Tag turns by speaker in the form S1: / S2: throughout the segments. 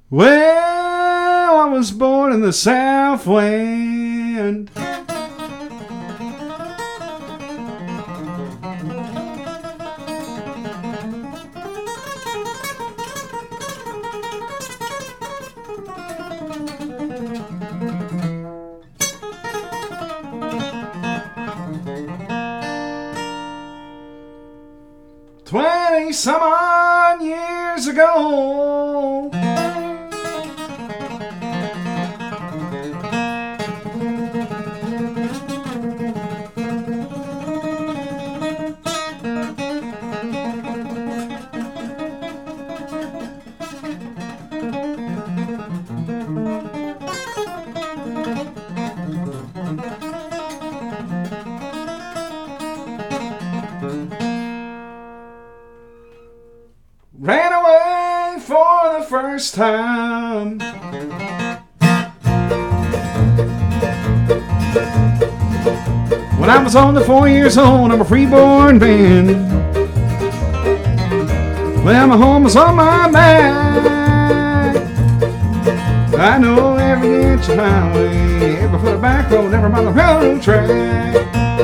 S1: Well, I was born in the Southland. Some odd years ago, ran away for the first time. When I was only 4 years old, I'm a freeborn man. Well, my home is on my back. I know every inch of highway, every foot of back road, every mile of railroad track.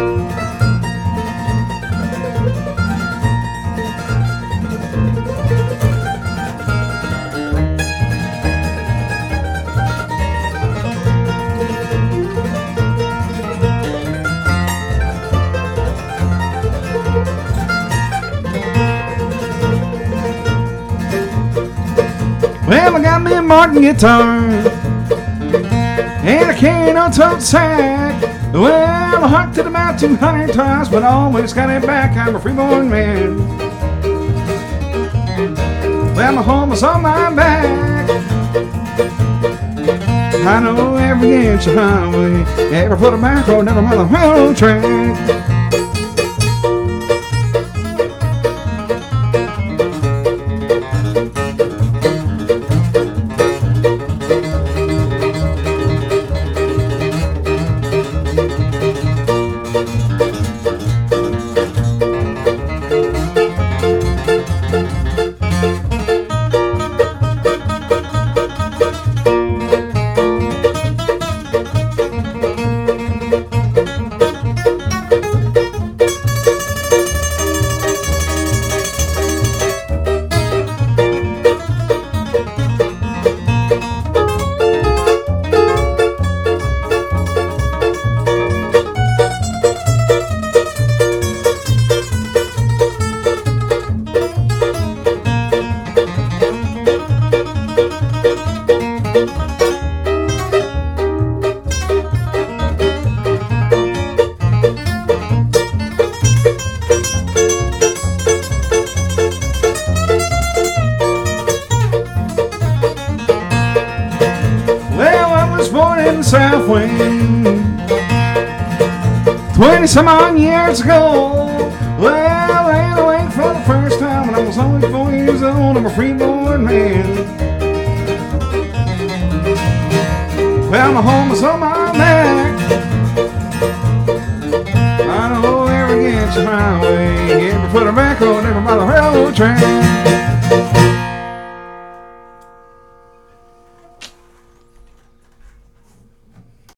S1: Well, I got me a Martin guitar and I carry no tote sack. Well, I honked it about 200 times, but always got it back. I'm a freeborn man. Well, my home is on my back. I know every inch of highway, every foot of back road, never mind the railroad track. Southwind 20 some odd years ago. Well, I ran away for the first time when I was only 4 years old. I'm a freeborn man. Well, my home is on my back. I know every inch of highway, every foot of back road, every mile of railroad track.